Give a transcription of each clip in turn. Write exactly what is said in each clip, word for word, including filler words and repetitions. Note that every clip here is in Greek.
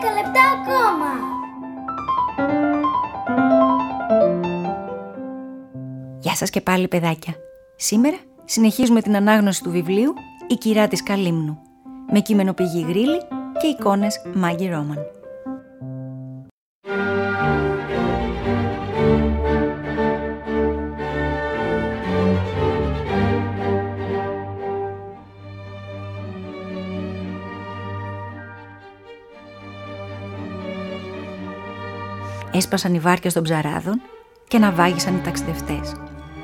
δέκα λεπτά ακόμα. Γεια σας και πάλι, παιδάκια. Σήμερα συνεχίζουμε την ανάγνωση του βιβλίου «Η κυρά της Καλύμνου» με κείμενο Πηγή Γρίλη και εικόνες Μάγκη Ρόμαν. Έσπασαν οι βάρκες των ψαράδων και ναυάγησαν οι ταξιδευτές.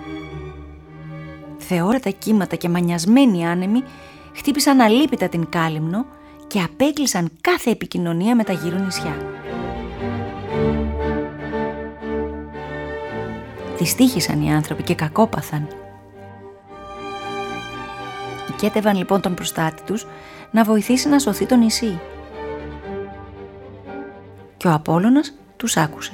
Θεόρατα κύματα και μανιασμένοι άνεμοι χτύπησαν αλίπητα την Κάλυμνο και απέκλεισαν κάθε επικοινωνία με τα γύρω νησιά. Δυστύχησαν οι άνθρωποι και κακόπαθαν. Οικέτευαν λοιπόν τον προστάτη τους να βοηθήσει να σωθεί το νησί. Και ο Απόλλωνας τους άκουσε.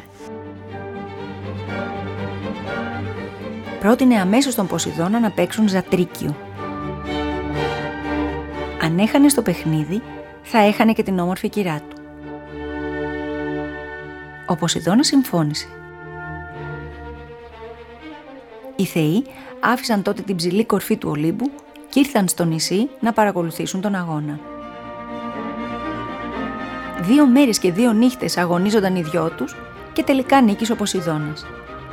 Πρότεινε αμέσως τον Ποσειδώνα να παίξουν ζατρίκιο. Αν έχανε στο παιχνίδι, θα έχανε και την όμορφη κυρά του. Ο Ποσειδώνας συμφώνησε. Οι θεοί άφησαν τότε την ψηλή κορφή του Ολύμπου και ήρθαν στο νησί να παρακολουθήσουν τον αγώνα. Δύο μέρες και δύο νύχτες αγωνίζονταν οι δυο τους και τελικά νίκησε ο Ποσειδώνας.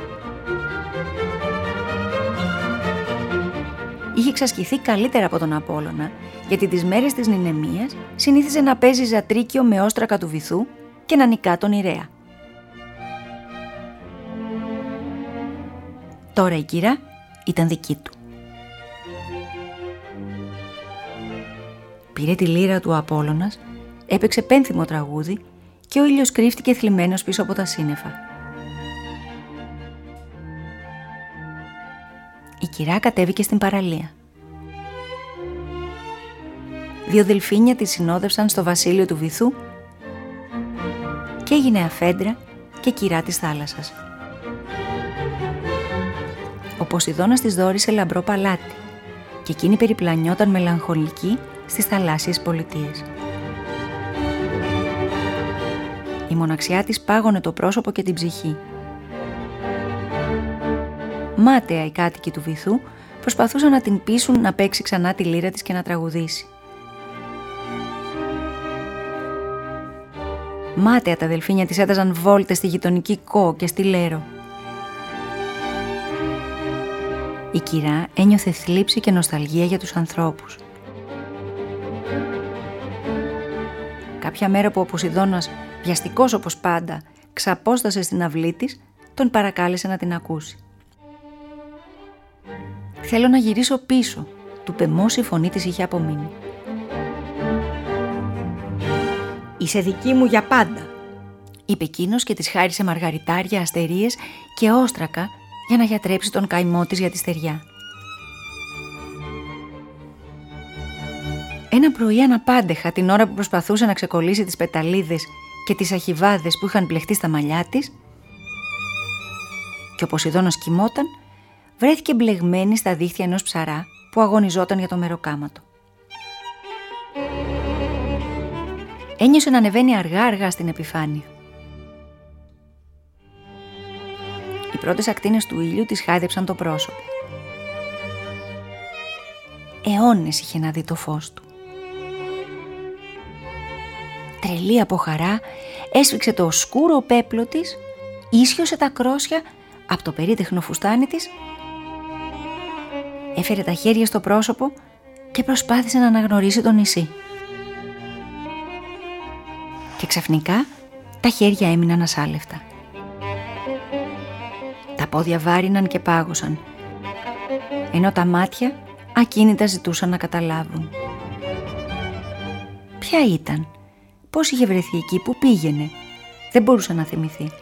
Είχε εξασκηθεί καλύτερα από τον Απόλλωνα, γιατί τις μέρες της Νηνεμίας συνήθιζε να παίζει ζατρίκιο με όστρακα του βυθού και να νικά τον Ιρέα. Τώρα η κυρά ήταν δική του. Πήρε τη λύρα του ο Απόλλωνας, έπαιξε πένθυμο τραγούδι και ο ήλιος κρύφτηκε θλιμμένος πίσω από τα σύννεφα. Η κυρά κατέβηκε στην παραλία. Δύο δελφίνια τη συνόδευσαν στο βασίλειο του βυθού και έγινε αφέντρα και κυρά της θάλασσας. Ο Ποσειδώνας της δώρισε λαμπρό παλάτι και εκείνη περιπλανιόταν μελαγχολική στις θαλάσσιες πολιτείες. Η μοναξιά της πάγωνε το πρόσωπο και την ψυχή. Μάταια οι κάτοικοι του βυθού προσπαθούσαν να την πείσουν να παίξει ξανά τη λύρα της και να τραγουδήσει. Μάταια τα αδελφίνια της έδαζαν βόλτες στη γειτονική Κο και στη Λέρο. Η κυρά ένιωθε θλίψη και νοσταλγία για τους ανθρώπους. Κάποια μέρα που ο Ποσειδώνας, βιαστικός όπως πάντα, ξαπόστασε στην αυλή της, τον παρακάλεσε να την ακούσει. «Θέλω να γυρίσω πίσω», του πεμός η φωνή της είχε απομείνει. «Είσαι δική μου για πάντα», είπε εκείνος και της χάρισε μαργαριτάρια, αστερίες και όστρακα για να γιατρέψει τον καημό της για τη στεριά. Ένα πρωί αναπάντεχα, την ώρα που προσπαθούσε να ξεκολλήσει τις πεταλίδες και τις αχιβάδες που είχαν πλεχτεί στα μαλλιά της, και ο Ποσειδώνας κοιμόταν, βρέθηκε μπλεγμένη στα δίχτυα ενός ψαρά που αγωνιζόταν για το μεροκάματο. Ένιωσε να ανεβαίνει αργά-αργά στην επιφάνεια. Οι πρώτες ακτίνες του ήλιου της χάιδεψαν το πρόσωπο. Αιώνες είχε να δει το φως του. Τρελή από χαρά, έσφιξε το οσκούρο πέπλο της, ίσιοσε τα κρόσια από το περίτεχνο φουστάνι της, έφερε τα χέρια στο πρόσωπο και προσπάθησε να αναγνωρίσει το νησί. Και ξαφνικά τα χέρια έμειναν ασάλευτα. Τα πόδια βάριναν και πάγωσαν, ενώ τα μάτια ακίνητα ζητούσαν να καταλάβουν. Ποια ήταν, πώς είχε βρεθεί εκεί, που πήγαινε, δεν μπορούσε να θυμηθεί.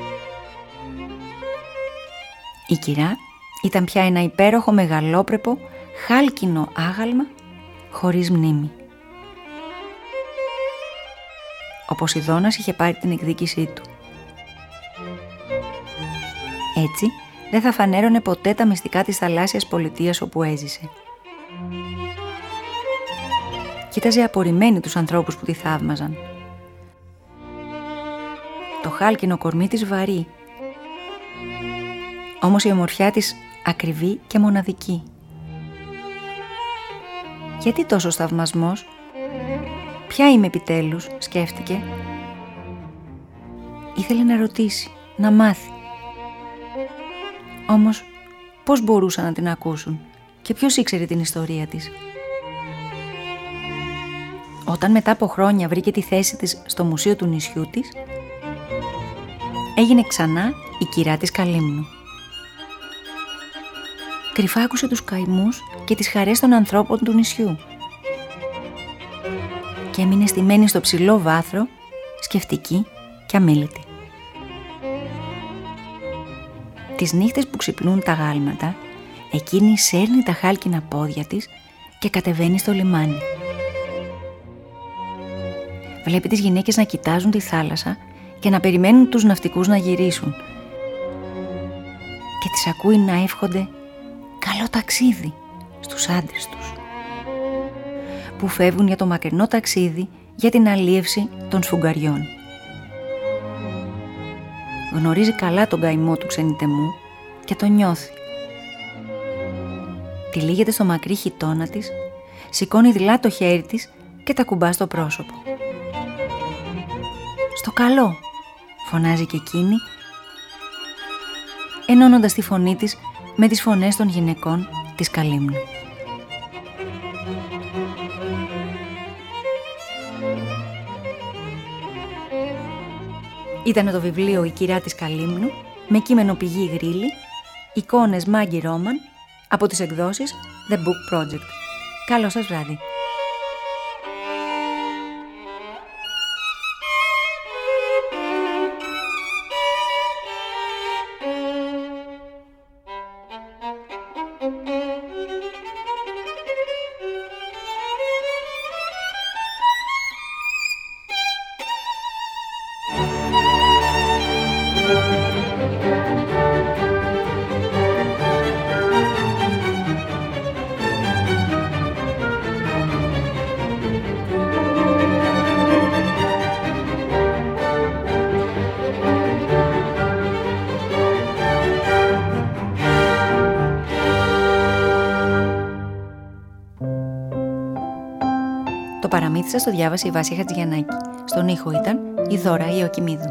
Η κυρά ήταν πια ένα υπέροχο μεγαλόπρεπο χάλκινο άγαλμα χωρίς μνήμη. Ο Ποσειδώνας είχε πάρει την εκδίκησή του. Έτσι δεν θα φανέρωνε ποτέ τα μυστικά της θαλάσσιας πολιτείας όπου έζησε. Κοίταζε απορριμμένη τους ανθρώπους που τη θαύμαζαν. το χάλκινο κορμί της βαρύ. Όμως η ομορφιά της ακριβή και μοναδική. Γιατί τόσο θαυμασμός? Ποια είμαι επιτέλους, σκέφτηκε. Ήθελε να ρωτήσει, να μάθει. Όμως πώς μπορούσαν να την ακούσουν και ποιος ήξερε την ιστορία της? Όταν μετά από χρόνια βρήκε τη θέση της στο μουσείο του νησιού της, έγινε ξανά η κυρά της Καλύμνου. Κρυφά άκουσε τους καημούς και τις χαρές των ανθρώπων του νησιού και έμεινε στημένη στο ψηλό βάθρο, σκεφτική και αμίλητη. Τις νύχτες που ξυπνούν τα γάλματα, εκείνη σέρνει τα χάλκινα πόδια της και κατεβαίνει στο λιμάνι. Βλέπει τις γυναίκες να κοιτάζουν τη θάλασσα και να περιμένουν τους ναυτικούς να γυρίσουν και τις ακούει να εύχονται καλό ταξίδι στους άντρες τους που φεύγουν για το μακρινό ταξίδι για την αλίευση των σφουγγαριών. Γνωρίζει καλά τον καημό του ξενιτεμού και τον νιώθει. Τυλίγεται στο μακρύ χιτώνα της, σηκώνει δειλά το χέρι της και τα κουμπά στο πρόσωπο. «Στο καλό», φωνάζει και εκείνη, ενώνοντας τη φωνή της με τις φωνές των γυναικών της Καλύμνου. Ήταν το βιβλίο «Η κυρά της Καλύμνου» με κείμενο Πηγή Γρίλη, εικόνες Μάγκη Ρόμαν από τις εκδόσεις The Book Project. Καλό σας βράδυ. Το παραμύθι σας το διάβασε η Βάσια Χατζηγιαννάκη. Στον ήχο ήταν η Δώρα Ιωακημίδου.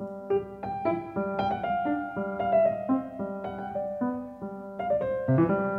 Thank you.